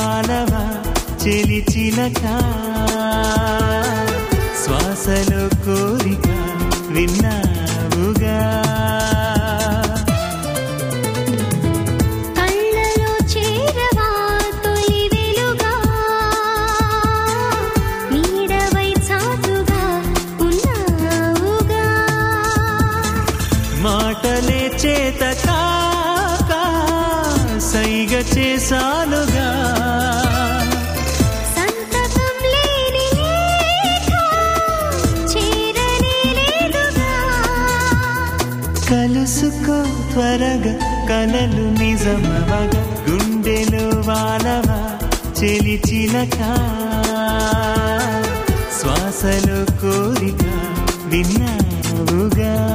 వానవా చెలి చిలక శ్వాసలో కోరిక విన్నావుగా కళ్ళలో చేరవా తొలి వెలుగా నీడవై చాటుగా ఉన్నావుగా మాటలే చేత కాక సైగ చేసానుగా సంతకం లేని లేఖ చేరనే లేదుగా కలుసుకో త్వరగా కలలు నిజమవగా గుండెలో వానవా చెలి చిలక శ్వాసలో కోరిక విన్నావుగా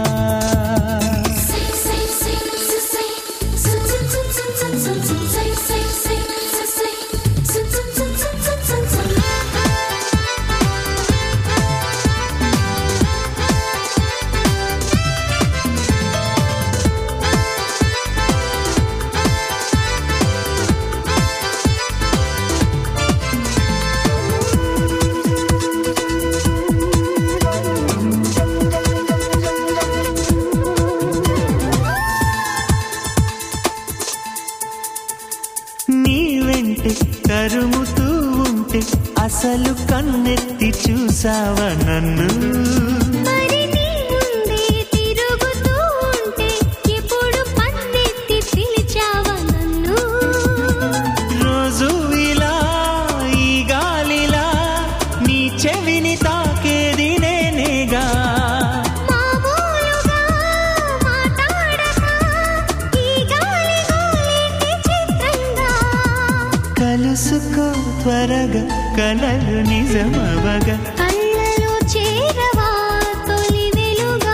నీ వెంటే తరుముతూ ఉంటే అసలు కన్నెత్తి చూసావా నన్ను మరి నీ ముందే తిరుగుతూ ఉంటే ఎప్పుడు పన్నెత్తి పిలిచావా నన్ను రోజు ఇలా ఈ గాలిలా నీ చెవిని తాకేది నేనేగా మామూలుగా మాట్లాడక ఈ గాలి గోలింది చిత్రంగా కలుసుకో త్వరగా కలలు నిజమవగా కళ్ళలో చేరవా తొలి వెలుగా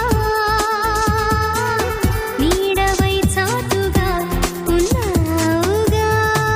నీడవై చాటుగా ఉన్నావుగా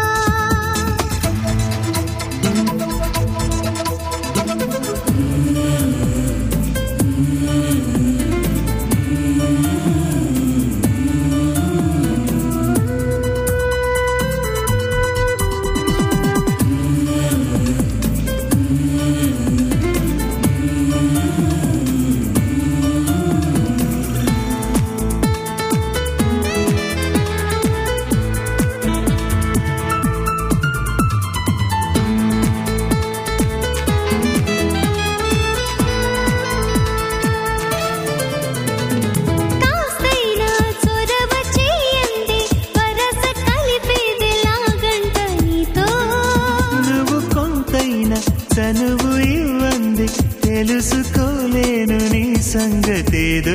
కాస్తైనా చొరవ చేయండి వరస కలిపేదిలాగంట నీతో నువ్వు కొంతైనా చనువు ఇవ్వంది తెలుసుకోలేను నీ సంగతేదో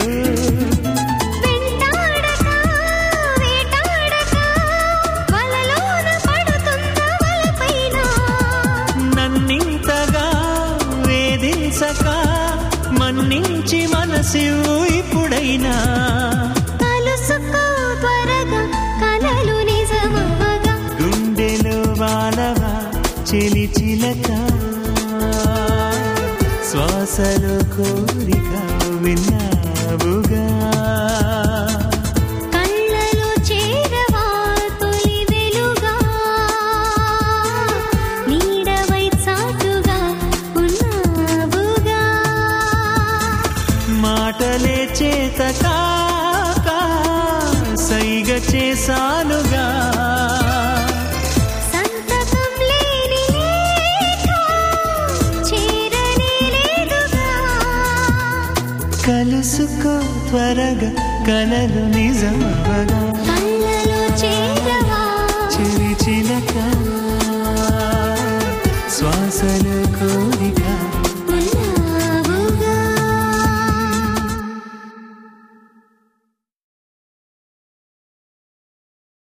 వెంటాడక వేటాడక వలలోన పడుతున్న వలపైన నన్నింతగా వేధించక మన్నించి మనసివు ఇప్పుడైనా కలుసుకో త్వరగా కలలు నిజమవగా గుండెలో వానవా చెలి చిలక శ్వాసలో కోరిక విన్నావుగా కళ్ళలో చేరవా తొలి వెలుగా నీడవై చాటుగా ఉన్నావుగా మాటలే చేత కాక సైగ చేసానుగా సంతకం లేని లేఖ చేరనే లేదుగా కలుసుకో త్వరగా కలలు నిజమవగా